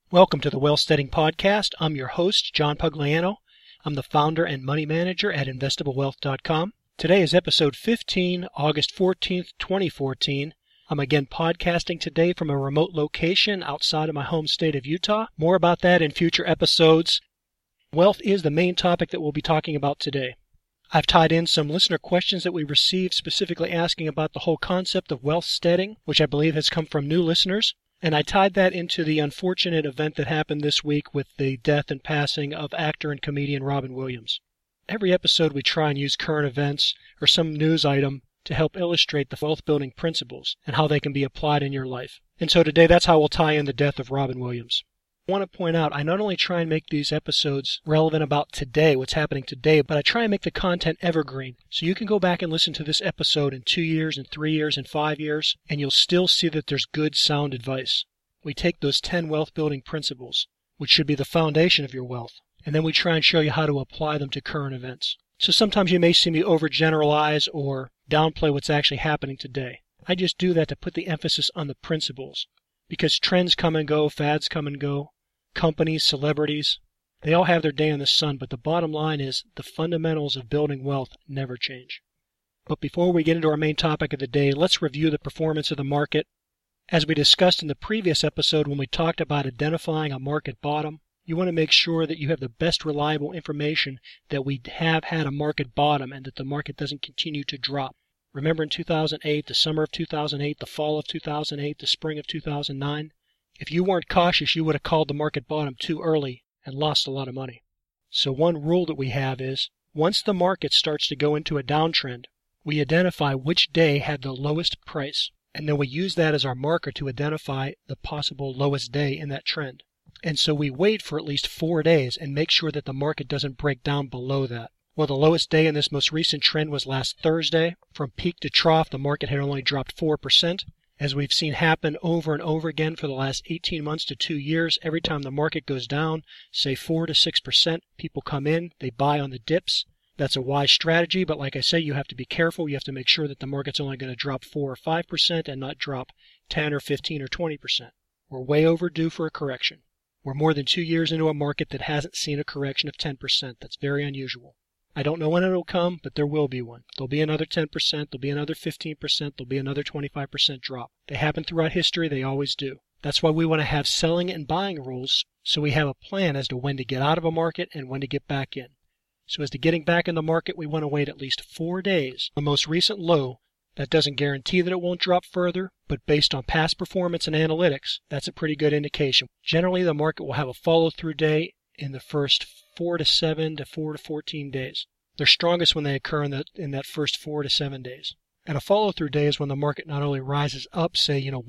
Welcome to the Wealth Steading Podcast. I'm your host, John Pugliano. I'm the founder and money manager at investablewealth.com. Today is episode 15, August 14th, 2014. I'm again podcasting today from a remote location outside of my home state of Utah. More about that in future episodes. Wealth is the main topic that we'll be talking about today. I've tied in some listener questions that we received specifically asking about the whole concept of wealth steading, which I believe has come from new listeners. And I tied that into the unfortunate event that happened this week with the death and passing of actor and comedian Robin Williams. Every episode we try and use current events or some news item to help illustrate the wealth building principles and how they can be applied in your life. And so today that's how we'll tie in the death of Robin Williams. I want to point out, I not only try and make these episodes relevant about today, what's happening today, but I try and make the content evergreen. So you can go back and listen to this episode in 2 years, and 3 years, and 5 years, and you'll still see that there's good, sound advice. We take those 10 wealth building principles, which should be the foundation of your wealth, and then we try and show you how to apply them to current events. So sometimes you may see me overgeneralize or downplay what's actually happening today. I just do that to put the emphasis on the principles, because trends come and go, fads come and go. Companies, celebrities, they all have their day in the sun, but the bottom line is the fundamentals of building wealth never change. But before we get into our main topic of the day, let's review the performance of the market. As we discussed in the previous episode when we talked about identifying a market bottom, you want to make sure that you have the best reliable information that we have had a market bottom and that the market doesn't continue to drop. Remember in 2008, the summer of 2008, the fall of 2008, the spring of 2009? If you weren't cautious, you would have called the market bottom too early and lost a lot of money. So one rule that we have is, once the market starts to go into a downtrend, we identify which day had the lowest price, and then we use that as our marker to identify the possible lowest day in that trend. And so we wait for at least 4 days and make sure that the market doesn't break down below that. Well, the lowest day in this most recent trend was last Thursday. From peak to trough, the market had only dropped 4%. As we've seen happen over and over again for the last 18 months to 2 years, every time the market goes down, say 4 to 6%, people come in, they buy on the dips. That's a wise strategy, but like I say, you have to be careful. You have to make sure that the market's only going to drop 4 or 5% and not drop 10 or 15 or 20%. We're way overdue for a correction. We're more than 2 years into a market that hasn't seen a correction of 10%. That's very unusual. I don't know when it'll come, but there will be one. There'll be another 10%, there'll be another 15%, there'll be another 25% drop. They happen throughout history, they always do. That's why we want to have selling and buying rules so we have a plan as to when to get out of a market and when to get back in. So as to getting back in the market, we want to wait at least 4 days. The most recent low, that doesn't guarantee that it won't drop further, but based on past performance and analytics, that's a pretty good indication. Generally, the market will have a follow-through day in the first 4 to 7 to 4 to 14 days. They're strongest when they occur in that first 4 to 7 days. And a follow-through day is when the market not only rises up, say, 1%,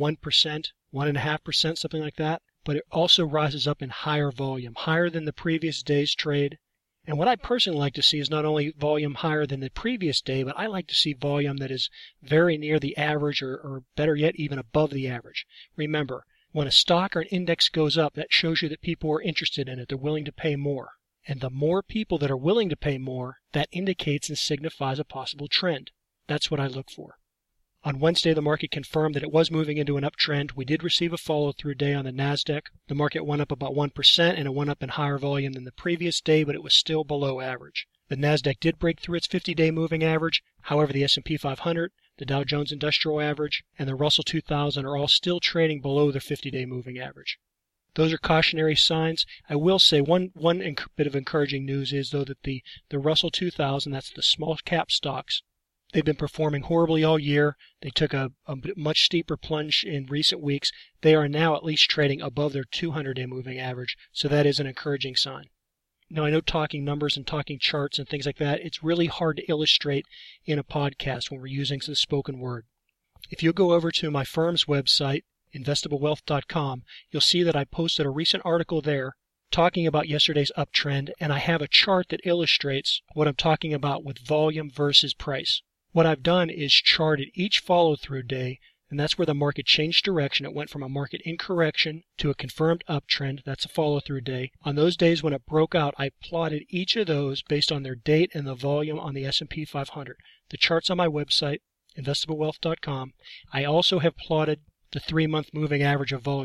1.5%, something like that, but it also rises up in higher volume, higher than the previous day's trade. And what I personally like to see is not only volume higher than the previous day, but I like to see volume that is very near the average or better yet, even above the average. Remember, when a stock or an index goes up, that shows you that people are interested in it. They're willing to pay more. And the more people that are willing to pay more, that indicates and signifies a possible trend. That's what I look for. On Wednesday, the market confirmed that it was moving into an uptrend. We did receive a follow-through day on the NASDAQ. The market went up about 1%, and it went up in higher volume than the previous day, but it was still below average. The NASDAQ did break through its 50-day moving average. However, the S&P 500, the Dow Jones Industrial Average, and the Russell 2000 are all still trading below their 50-day moving average. Those are cautionary signs. I will say one bit of encouraging news is, though, that the Russell 2000, that's the small cap stocks, they've been performing horribly all year. They took a much steeper plunge in recent weeks. They are now at least trading above their 200-day moving average, so that is an encouraging sign. Now, I know talking numbers and talking charts and things like that, it's really hard to illustrate in a podcast when we're using the spoken word. If you go over to my firm's website, investablewealth.com, you'll see that I posted a recent article there talking about yesterday's uptrend, and I have a chart that illustrates what I'm talking about with volume versus price. What I've done is charted each follow-through day, and that's where the market changed direction. It went from a market in correction to a confirmed uptrend. That's a follow-through day. On those days when it broke out, I plotted each of those based on their date and the volume on the S&P 500. The chart's on my website, investablewealth.com. I also have plotted the 3-month moving average of volume.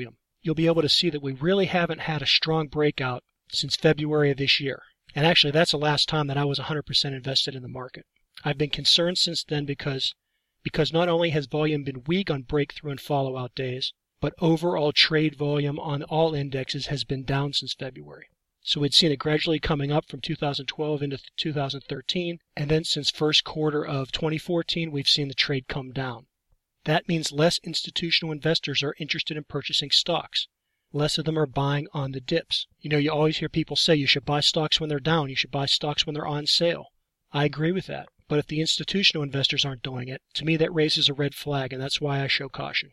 you'll be able to see that we really haven't had a strong breakout since February of this year. And actually, that's the last time that I was 100% invested in the market. I've been concerned since then because not only has volume been weak on breakthrough and follow-out days, but overall trade volume on all indexes has been down since February. So we'd seen it gradually coming up from 2012 into 2013, and then since first quarter of 2014, we've seen the trade come down. That means less institutional investors are interested in purchasing stocks. Less of them are buying on the dips. You always hear people say you should buy stocks when they're down, you should buy stocks when they're on sale. I agree with that. But if the institutional investors aren't doing it, to me that raises a red flag, and that's why I show caution.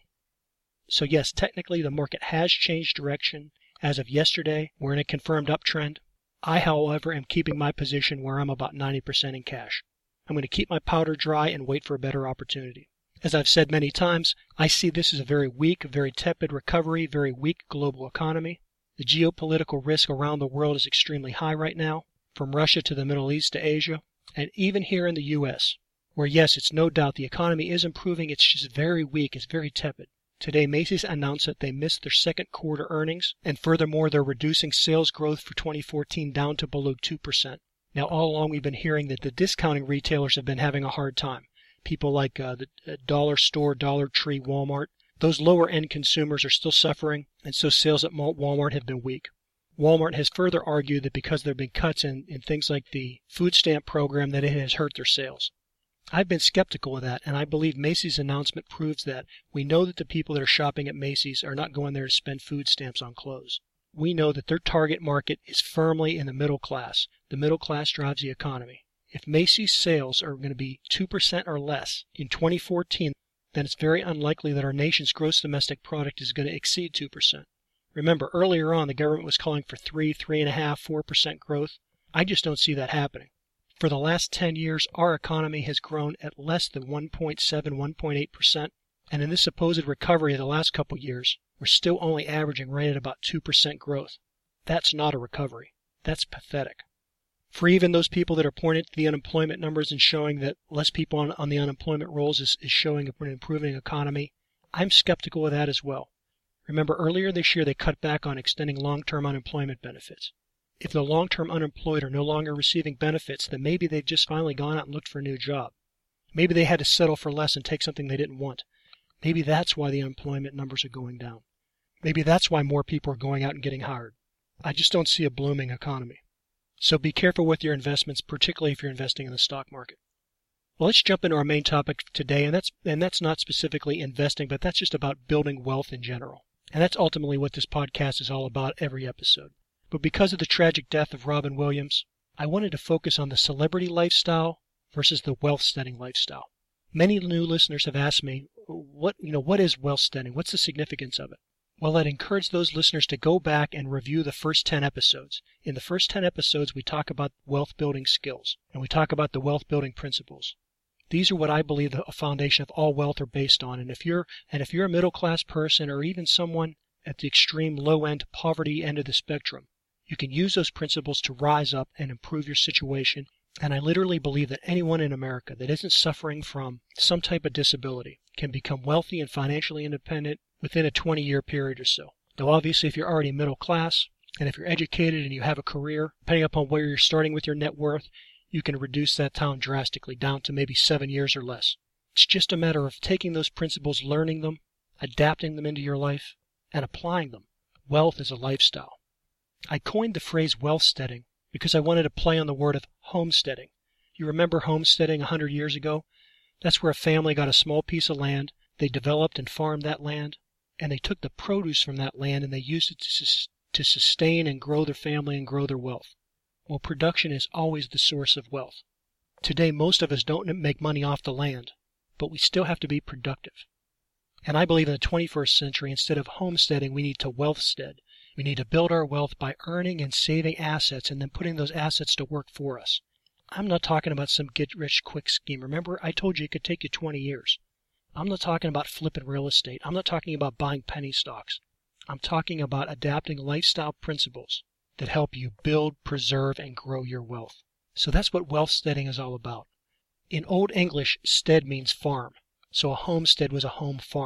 So yes, technically the market has changed direction. As of yesterday, we're in a confirmed uptrend. I, however, am keeping my position where I'm about 90% in cash. I'm going to keep my powder dry and wait for a better opportunity. As I've said many times, I see this as a very weak, very tepid recovery, very weak global economy. The geopolitical risk around the world is extremely high right now, from Russia to the Middle East to Asia, and even here in the U.S., where yes, it's no doubt the economy is improving, it's just very weak, it's very tepid. Today, Macy's announced that they missed their second quarter earnings, and furthermore, they're reducing sales growth for 2014 down to below 2%. Now, all along we've been hearing that the discounting retailers have been having a hard time. People like the Dollar Store, Dollar Tree, Walmart, those lower-end consumers are still suffering, and so sales at Walmart have been weak. Walmart has further argued that because there have been cuts in things like the food stamp program that it has hurt their sales. I've been skeptical of that, and I believe Macy's announcement proves that. We know that the people that are shopping at Macy's are not going there to spend food stamps on clothes. We know that their target market is firmly in the middle class. The middle class drives the economy. If Macy's sales are going to be 2% or less in 2014, then it's very unlikely that our nation's gross domestic product is going to exceed 2%. Remember, earlier on, the government was calling for 3.5%, 4% growth. I just don't see that happening. For the last 10 years, our economy has grown at less than 1.7, 1.8%, and in this supposed recovery of the last couple years, we're still only averaging right at about 2% growth. That's not a recovery. That's pathetic. For even those people that are pointing to the unemployment numbers and showing that less people on the unemployment rolls is showing an improving economy, I'm skeptical of that as well. Remember, earlier this year they cut back on extending long-term unemployment benefits. If the long-term unemployed are no longer receiving benefits, then maybe they've just finally gone out and looked for a new job. Maybe they had to settle for less and take something they didn't want. Maybe that's why the unemployment numbers are going down. Maybe that's why more people are going out and getting hired. I just don't see a blooming economy. So be careful with your investments, particularly if you're investing in the stock market. Well, let's jump into our main topic today, and that's not specifically investing, but that's just about building wealth in general. And that's ultimately what this podcast is all about every episode. But because of the tragic death of Robin Williams, I wanted to focus on the celebrity lifestyle versus the wealth-steading lifestyle. Many new listeners have asked me, what is wealth-steading? What's the significance of it? Well, I'd encourage those listeners to go back and review the first 10 episodes. In the first 10 episodes, we talk about wealth-building skills, and we talk about the wealth-building principles. These are what I believe the foundation of all wealth are based on. And if you're a middle-class person or even someone at the extreme low-end poverty end of the spectrum, you can use those principles to rise up and improve your situation. And I literally believe that anyone in America that isn't suffering from some type of disability can become wealthy and financially independent within a 20-year period or so. Though obviously if you're already middle class and if you're educated and you have a career, depending upon where you're starting with your net worth, you can reduce that time drastically down to maybe 7 years or less. It's just a matter of taking those principles, learning them, adapting them into your life, and applying them. Wealth is a lifestyle. I coined the phrase wealth-steading because I wanted to play on the word of homesteading. You remember homesteading 100 years ago? That's where a family got a small piece of land, they developed and farmed that land, and they took the produce from that land and they used it to sustain and grow their family and grow their wealth. Well, production is always the source of wealth. Today, most of us don't make money off the land, but we still have to be productive. And I believe in the 21st century, instead of homesteading, we need to wealthstead. We need to build our wealth by earning and saving assets and then putting those assets to work for us. I'm not talking about some get-rich-quick scheme. Remember, I told you it could take you 20 years. I'm not talking about flipping real estate. I'm not talking about buying penny stocks. I'm talking about adapting lifestyle principles that help you build, preserve, and grow your wealth. So that's what wealth-steading is all about. In Old English, stead means farm. So a homestead was a home farm.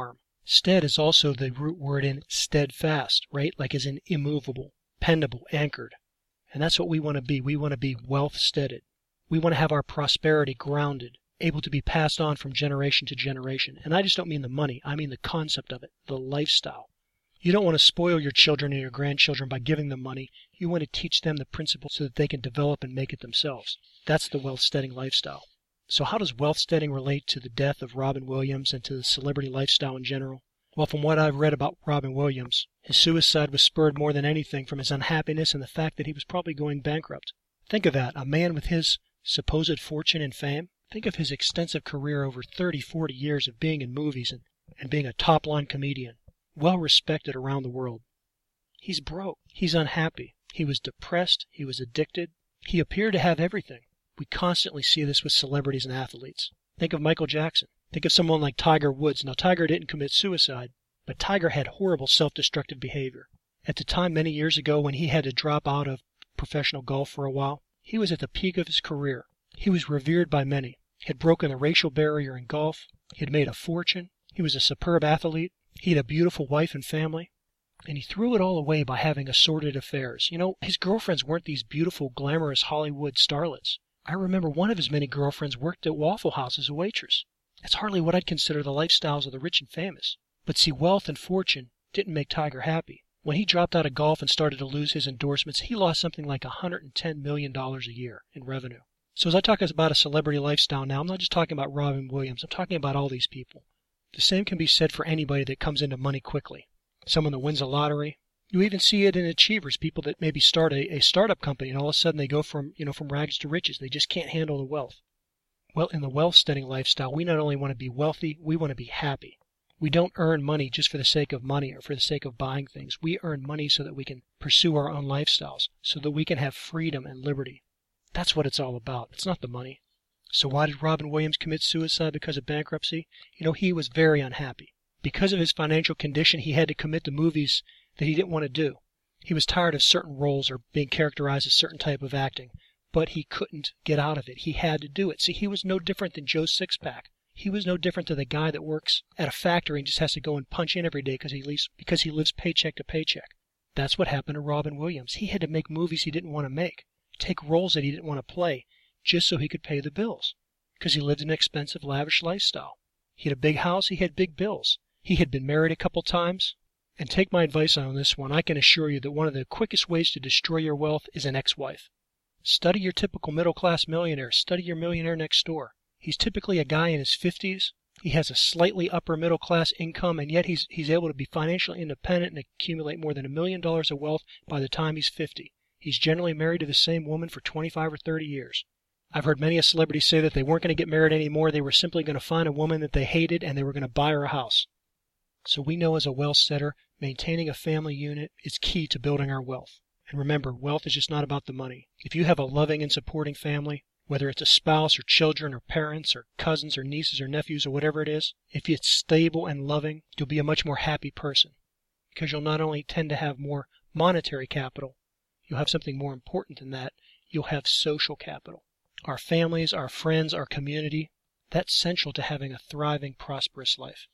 Stead is also the root word in steadfast, right? Like as in immovable, dependable, anchored. And that's what we want to be. We want to be wealth-steaded. We want to have our prosperity grounded, able to be passed on from generation to generation. And I just don't mean the money. I mean the concept of it, the lifestyle. You don't want to spoil your children and your grandchildren by giving them money. You want to teach them the principles so that they can develop and make it themselves. That's the wealth-steading lifestyle. So how does wealth-steading relate to the death of Robin Williams and to the celebrity lifestyle in general? Well, from what I've read about Robin Williams, his suicide was spurred more than anything from his unhappiness and the fact that he was probably going bankrupt. Think of that, a man with his supposed fortune and fame. Think of his extensive career over 30, 40 years of being in movies and being a top-line comedian, well respected around the world. He's broke. He's unhappy. He was depressed. He was addicted. He appeared to have everything. We constantly see this with celebrities and athletes. Think of Michael Jackson. Think of someone like Tiger Woods. Now, Tiger didn't commit suicide, but Tiger had horrible self-destructive behavior. At the time, many years ago, when he had to drop out of professional golf for a while, he was at the peak of his career. He was revered by many. He had broken the racial barrier in golf. He had made a fortune. He was a superb athlete. He had a beautiful wife and family. And he threw it all away by having assorted affairs. You know, his girlfriends weren't these beautiful, glamorous Hollywood starlets. I remember one of his many girlfriends worked at Waffle House as a waitress. That's hardly what I'd consider the lifestyles of the rich and famous. But see, wealth and fortune didn't make Tiger happy. When he dropped out of golf and started to lose his endorsements, he lost something like $110 million a year in revenue. So as I talk about a celebrity lifestyle now, I'm not just talking about Robin Williams. I'm talking about all these people. The same can be said for anybody that comes into money quickly. Someone that wins a lottery. You even see it in achievers, people that maybe start a startup company and all of a sudden they go from rags to riches. They just can't handle the wealth. Well, in the wealth-steading lifestyle, we not only want to be wealthy, we want to be happy. We don't earn money just for the sake of money or for the sake of buying things. We earn money so that we can pursue our own lifestyles, so that we can have freedom and liberty. That's what it's all about. It's not the money. So why did Robin Williams commit suicide because of bankruptcy? He was very unhappy. Because of his financial condition, he had to commit to movies that he didn't want to do. He was tired of certain roles or being characterized as a certain type of acting, but he couldn't get out of it. He had to do it. See, he was no different than Joe Sixpack. He was no different than the guy that works at a factory and just has to go and punch in every day because he lives paycheck to paycheck. That's what happened to Robin Williams. He had to make movies he didn't want to make, take roles that he didn't want to play, just so he could pay the bills, because he lived an expensive, lavish lifestyle. He had a big house. He had big bills. He had been married a couple times. And take my advice on this one. I can assure you that one of the quickest ways to destroy your wealth is an ex-wife. Study your typical middle-class millionaire. Study your millionaire next door. He's typically a guy in his 50s. He has a slightly upper middle-class income, and yet he's able to be financially independent and accumulate more than $1 million of wealth by the time he's 50. He's generally married to the same woman for 25 or 30 years. I've heard many a celebrity say that they weren't going to get married anymore. They were simply going to find a woman that they hated, and they were going to buy her a house. So we know as a wealth-setter, maintaining a family unit is key to building our wealth. And remember, wealth is just not about the money. If you have a loving and supporting family, whether it's a spouse or children or parents or cousins or nieces or nephews or whatever it is, if it's stable and loving, you'll be a much more happy person. Because you'll not only tend to have more monetary capital, you'll have something more important than that. You'll have social capital. Our families, our friends, our community, that's central to having a thriving, prosperous life.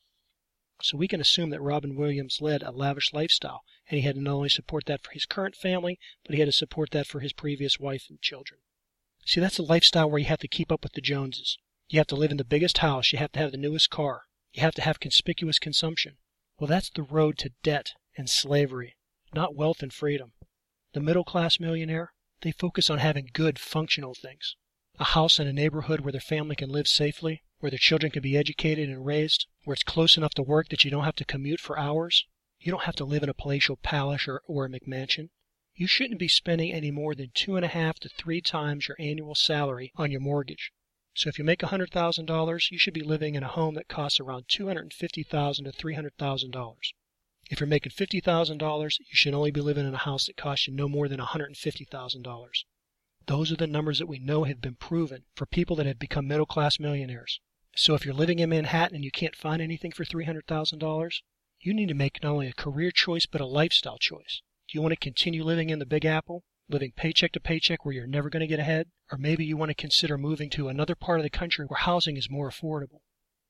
So we can assume that Robin Williams led a lavish lifestyle, and he had to not only support that for his current family, but he had to support that for his previous wife and children. See, that's a lifestyle where you have to keep up with the Joneses. You have to live in the biggest house. You have to have the newest car. You have to have conspicuous consumption. Well, that's the road to debt and slavery, not wealth and freedom. The middle-class millionaire, they focus on having good, functional things. A house in a neighborhood where their family can live safely, where their children can be educated and raised, where it's close enough to work that you don't have to commute for hours. You don't have to live in a palatial palace or a McMansion. You shouldn't be spending any more than 2.5 to 3 times your annual salary on your mortgage. So if you make $100,000, you should be living in a home that costs around $250,000 to $300,000. If you're making $50,000, you should only be living in a house that costs you no more than $150,000. Those are the numbers that we know have been proven for people that have become middle-class millionaires. So if you're living in Manhattan and you can't find anything for $300,000, you need to make not only a career choice but a lifestyle choice. Do you want to continue living in the Big Apple, living paycheck to paycheck where you're never going to get ahead? Or maybe you want to consider moving to another part of the country where housing is more affordable.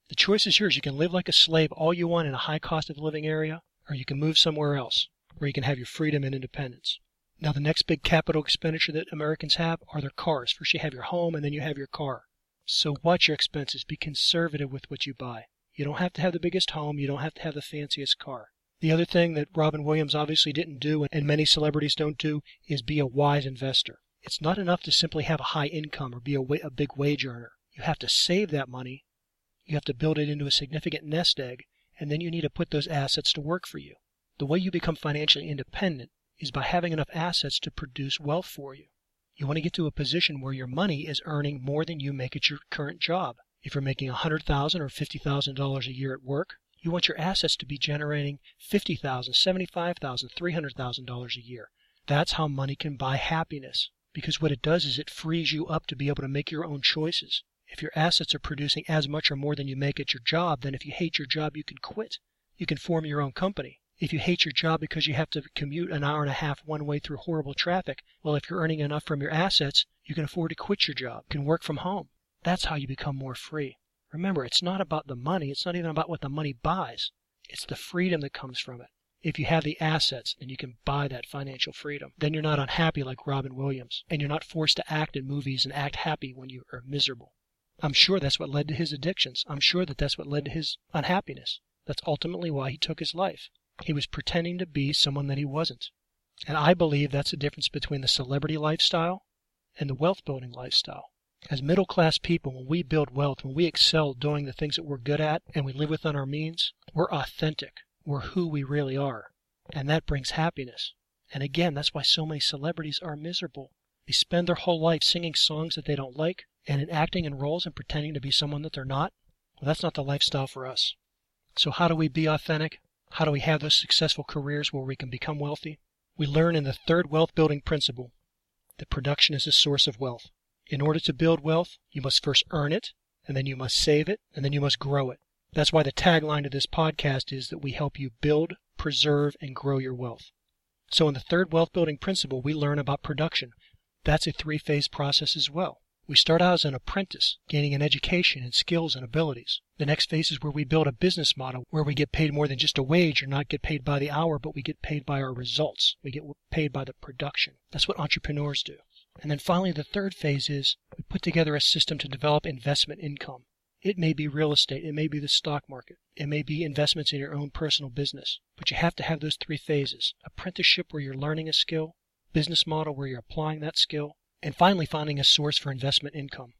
The choice is yours. You can live like a slave all you want in a high cost of living area, or you can move somewhere else where you can have your freedom and independence. Now, the next big capital expenditure that Americans have are their cars. First you have your home, and then you have your car. So watch your expenses. Be conservative with what you buy. You don't have to have the biggest home. You don't have to have the fanciest car. The other thing that Robin Williams obviously didn't do, and many celebrities don't do, is be a wise investor. It's not enough to simply have a high income or be a big wage earner. You have to save that money. You have to build it into a significant nest egg, and then you need to put those assets to work for you. The way you become financially independent is by having enough assets to produce wealth for you. You want to get to a position where your money is earning more than you make at your current job. If you're making $100,000 or $50,000 a year at work, you want your assets to be generating $50,000, $75,000, $300,000 a year. That's how money can buy happiness, because what it does is it frees you up to be able to make your own choices. If your assets are producing as much or more than you make at your job, then if you hate your job, you can quit. You can form your own company. If you hate your job because you have to commute an hour and a half one way through horrible traffic, well, if you're earning enough from your assets, you can afford to quit your job. You can work from home. That's how you become more free. Remember, it's not about the money. It's not even about what the money buys. It's the freedom that comes from it. If you have the assets, then you can buy that financial freedom. Then you're not unhappy like Robin Williams, and you're not forced to act in movies and act happy when you are miserable. I'm sure that's what led to his addictions. I'm sure that that's what led to his unhappiness. That's ultimately why he took his life. He was pretending to be someone that he wasn't. And I believe that's the difference between the celebrity lifestyle and the wealth-building lifestyle. As middle-class people, when we build wealth, when we excel doing the things that we're good at and we live within our means, we're authentic. We're who we really are. And that brings happiness. And again, that's why so many celebrities are miserable. They spend their whole life singing songs that they don't like and in acting in roles and pretending to be someone that they're not. Well, that's not the lifestyle for us. So how do we be authentic? How do we have those successful careers where we can become wealthy? We learn in the third wealth-building principle that production is a source of wealth. In order to build wealth, you must first earn it, and then you must save it, and then you must grow it. That's why the tagline to this podcast is that we help you build, preserve, and grow your wealth. So in the third wealth-building principle, we learn about production. That's a three-phase process as well. We start out as an apprentice, gaining an education and skills and abilities. The next phase is where we build a business model where we get paid more than just a wage or not get paid by the hour, but we get paid by our results. We get paid by the production. That's what entrepreneurs do. And then finally, the third phase is we put together a system to develop investment income. It may be real estate. It may be the stock market. It may be investments in your own personal business. But you have to have those three phases. Apprenticeship where you're learning a skill, business model where you're applying that skill, and finally finding a source for investment income.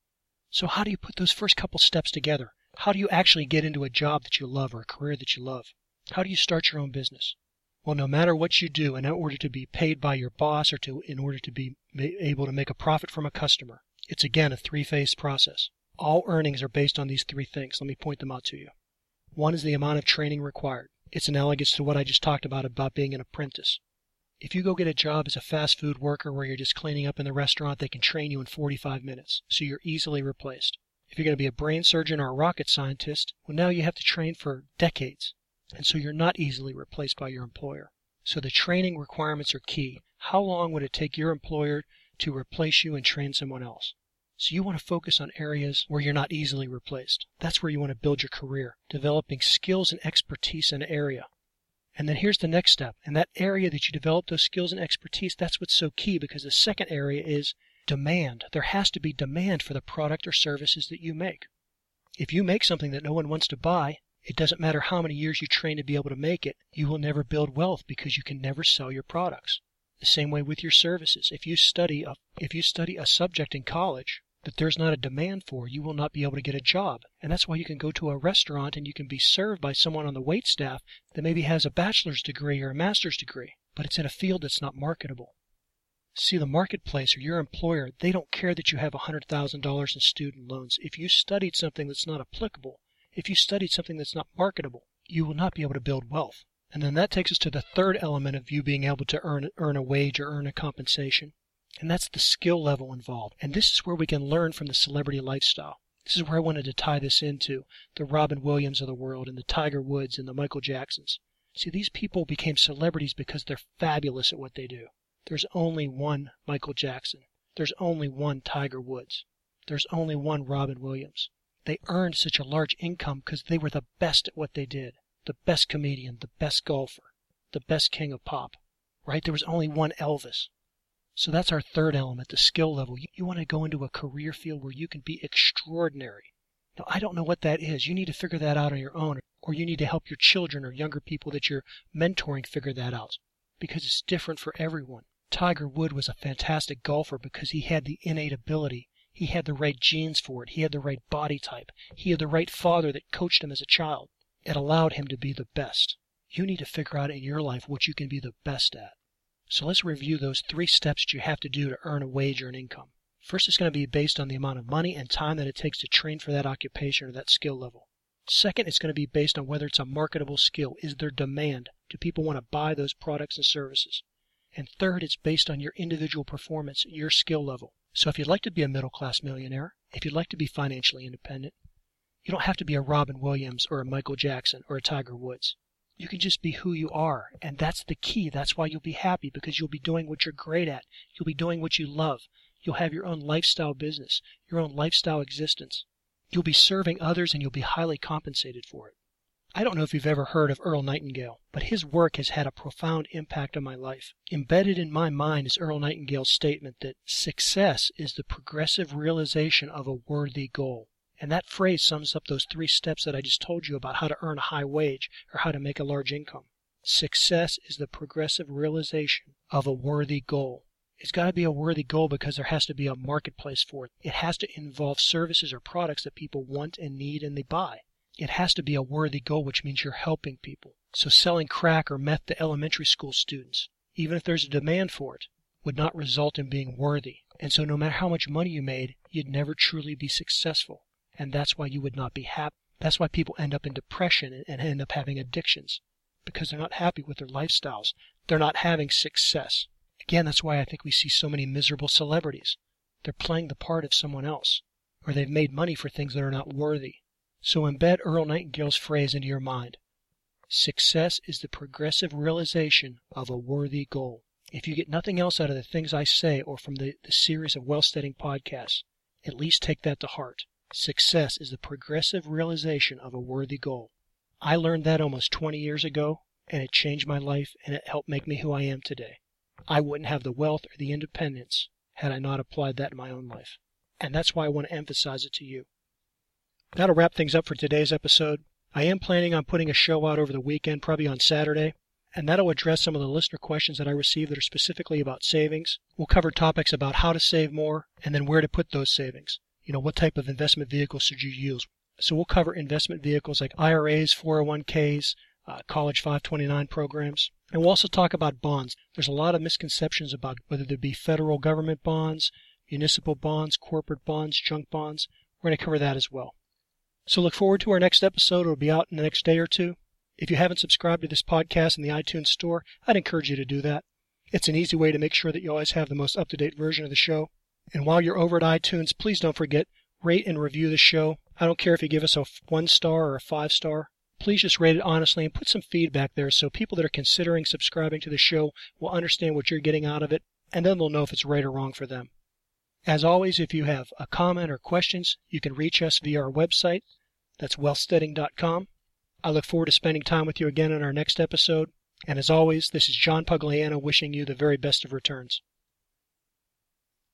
So how do you put those first couple steps together? How do you actually get into a job that you love or a career that you love? How do you start your own business? Well, no matter what you do, in order to be paid by your boss or in order to be able to make a profit from a customer, it's again a three-phase process. All earnings are based on these three things. Let me point them out to you. One is the amount of training required. It's analogous to what I just talked about being an apprentice. If you go get a job as a fast food worker where you're just cleaning up in the restaurant, they can train you in 45 minutes, so you're easily replaced. If you're going to be a brain surgeon or a rocket scientist, well, now you have to train for decades, and so you're not easily replaced by your employer. So the training requirements are key. How long would it take your employer to replace you and train someone else? So you want to focus on areas where you're not easily replaced. That's where you want to build your career, developing skills and expertise in an area. And then here's the next step. In that area that you develop those skills and expertise, that's what's so key, because the second area is demand. There has to be demand for the product or services that you make. If you make something that no one wants to buy, it doesn't matter how many years you train to be able to make it, you will never build wealth because you can never sell your products. The same way with your services. If you study a subject in college that there's not a demand for, you will not be able to get a job. And that's why you can go to a restaurant and you can be served by someone on the wait staff that maybe has a bachelor's degree or a master's degree, but it's in a field that's not marketable. See, the marketplace or your employer, they don't care that you have $100,000 in student loans. If you studied something that's not applicable, if you studied something that's not marketable, you will not be able to build wealth. And then that takes us to the third element of you being able to earn a wage or earn a compensation. And that's the skill level involved. And this is where we can learn from the celebrity lifestyle. This is where I wanted to tie this into the Robin Williams of the world and the Tiger Woods and the Michael Jacksons. See, these people became celebrities because they're fabulous at what they do. There's only one Michael Jackson. There's only one Tiger Woods. There's only one Robin Williams. They earned such a large income because they were the best at what they did. The best comedian, the best golfer, the best king of pop, right? There was only one Elvis. So that's our third element, the skill level. You want to go into a career field where you can be extraordinary. Now, I don't know what that is. You need to figure that out on your own, or you need to help your children or younger people that you're mentoring figure that out, because it's different for everyone. Tiger Woods was a fantastic golfer because he had the innate ability. He had the right genes for it. He had the right body type. He had the right father that coached him as a child. It allowed him to be the best. You need to figure out in your life what you can be the best at. So let's review those 3 steps that you have to do to earn a wage or an income. First, it's going to be based on the amount of money and time that it takes to train for that occupation or that skill level. Second, it's going to be based on whether it's a marketable skill. Is there demand? Do people want to buy those products and services? And third, it's based on your individual performance, your skill level. So if you'd like to be a middle-class millionaire, if you'd like to be financially independent, you don't have to be a Robin Williams or a Michael Jackson or a Tiger Woods. You can just be who you are, and that's the key. That's why you'll be happy, because you'll be doing what you're great at. You'll be doing what you love. You'll have your own lifestyle business, your own lifestyle existence. You'll be serving others, and you'll be highly compensated for it. I don't know if you've ever heard of Earl Nightingale, but his work has had a profound impact on my life. Embedded in my mind is Earl Nightingale's statement that success is the progressive realization of a worthy goal. And that phrase sums up those 3 steps that I just told you about how to earn a high wage or how to make a large income. Success is the progressive realization of a worthy goal. It's got to be a worthy goal because there has to be a marketplace for it. It has to involve services or products that people want and need and they buy. It has to be a worthy goal, which means you're helping people. So selling crack or meth to elementary school students, even if there's a demand for it, would not result in being worthy. And so no matter how much money you made, you'd never truly be successful. And that's why you would not be happy. That's why people end up in depression and end up having addictions, because they're not happy with their lifestyles. They're not having success. Again, that's why I think we see so many miserable celebrities. They're playing the part of someone else, or they've made money for things that are not worthy. So embed Earl Nightingale's phrase into your mind. Success is the progressive realization of a worthy goal. If you get nothing else out of the things I say or from the series of Wealthsteading podcasts, at least take that to heart. Success is the progressive realization of a worthy goal. I learned that almost 20 years ago, and it changed my life, and it helped make me who I am today. I wouldn't have the wealth or the independence had I not applied that in my own life. And that's why I want to emphasize it to you. That'll wrap things up for today's episode. I am planning on putting a show out over the weekend, probably on Saturday, and that'll address some of the listener questions that I received that are specifically about savings. We'll cover topics about how to save more and then where to put those savings. What type of investment vehicles should you use? So we'll cover investment vehicles like IRAs, 401ks, College 529 programs. And we'll also talk about bonds. There's a lot of misconceptions about whether there be federal government bonds, municipal bonds, corporate bonds, junk bonds. We're going to cover that as well. So look forward to our next episode. It'll be out in the next day or 2. If you haven't subscribed to this podcast in the iTunes store, I'd encourage you to do that. It's an easy way to make sure that you always have the most up-to-date version of the show. And while you're over at iTunes, please don't forget, rate and review the show. I don't care if you give us a 1-star or a 5-star. Please just rate it honestly and put some feedback there so people that are considering subscribing to the show will understand what you're getting out of it, and then they'll know if it's right or wrong for them. As always, if you have a comment or questions, you can reach us via our website. That's wealthsteading.com. I look forward to spending time with you again in our next episode. And as always, this is John Pugliano wishing you the very best of returns.